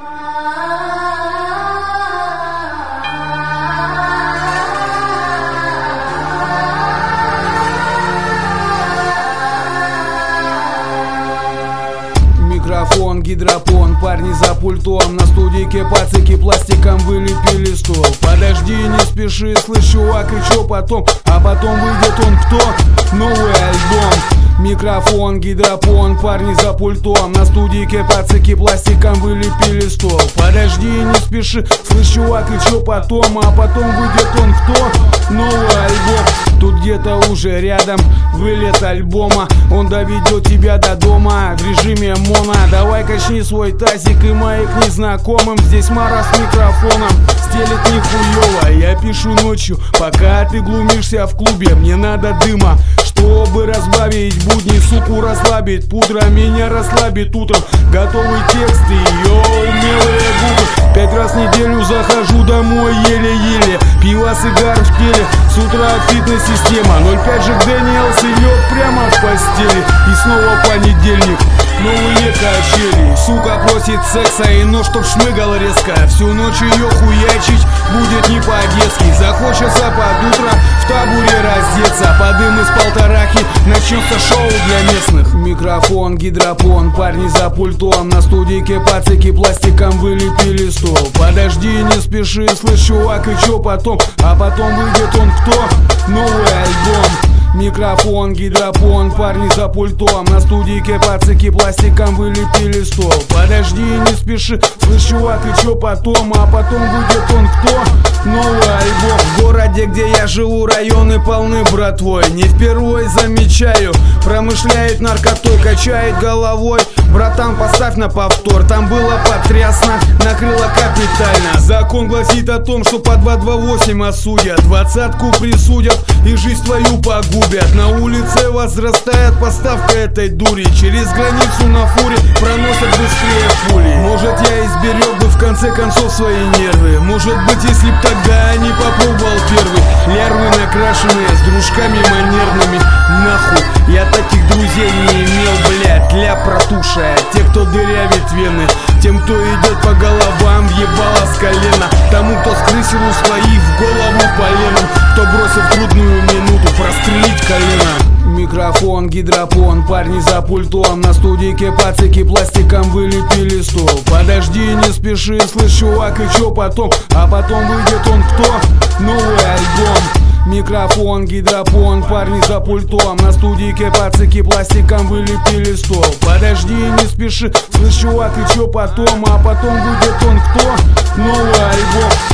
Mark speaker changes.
Speaker 1: Микрофон, гидропон, парни за пультом. На студийке пацики пластиком вылепили стол. Подожди, не спеши, слышь, чувак, и чё потом? А потом выйдет он кто? Новый альбом. Микрофон, гидропон, парни за пультом. На студийке пацики пластиком вылепили стол. Подожди, не спеши, слышь, чувак, и чё потом? А потом выйдет он кто? Новый альбом. Тут где-то уже рядом вылет альбома. Он доведет тебя до дома в режиме моно. Давай качни свой тазик и маяк незнакомым. Здесь Мара с микрофоном стелет нихуёво. Я пишу ночью, пока ты глумишься в клубе. Мне надо дыма, чтобы разбавить будни, суку расслабить. Пудра меня расслабит утром. Готовый текст и умелые губы. 5 раз в неделю захожу домой еле-еле. Пиво, сигар в теле, с утра фитнес-система. 0,5 же Дэниелс и лег прямо в постели. И снова понедельник, новые качели. Сука просит секса и нож, чтоб шмыгал резко. Всю ночь ее хуячить будет не по-детски. Захочется под утро в табуре раздеться. Под дым из полторахи начнется шоу для местных. Микрофон, гидропон, парни за пультом. На студийке пацики пластиком вылепили стол. Подожди, не спеши, слышь, чувак, и чё потом? А потом выйдет он кто? Новый альбом. Микрофон, гидропон, парни за пультом. На студийке пацики пластиком вылепили стол. Подожди, не спеши, слышь, чувак, и чё потом? А потом выйдет он кто? Новый альбом. В городе, где я живу, районы полны братвой. Не впервой замечаю, промышляет наркотой, качает головой. Братан, поставь на повтор, там было потрясно, накрыло капитально. Закон гласит о том, что по 228 осудят, 20-ку присудят и жизнь твою погубят. На улице возрастает поставка этой дури. Через границу на фуре проносят быстрее пули. Может, я изберег бы в конце концов свои нервы. Может быть, если б тогда не попробовал первый. Лярвы накрашенные с дружками манерными. Нахуй, я таких друзей не имел, блядь. Ля протушая, те, кто дырявит вены. Тем, кто идет по головам, въебало с колена. Тому, кто скрысил у своих в голову поленом. Кто бросил в трудную минуту прострелить колено. Микрофон, гидропон, парни за пультом. На студийке пацики пластиком вылепили стол. Подожди, не спеши, слышь, чувак, и чё потом? А потом выйдет он кто? Новый альбом. Микрофон, гидропон, парни за пультом. На студийке пацики пластиком вылепили стол. Подожди, не спеши, слышь, чувак, и чё потом? А потом выйдет он кто? Новый альбом.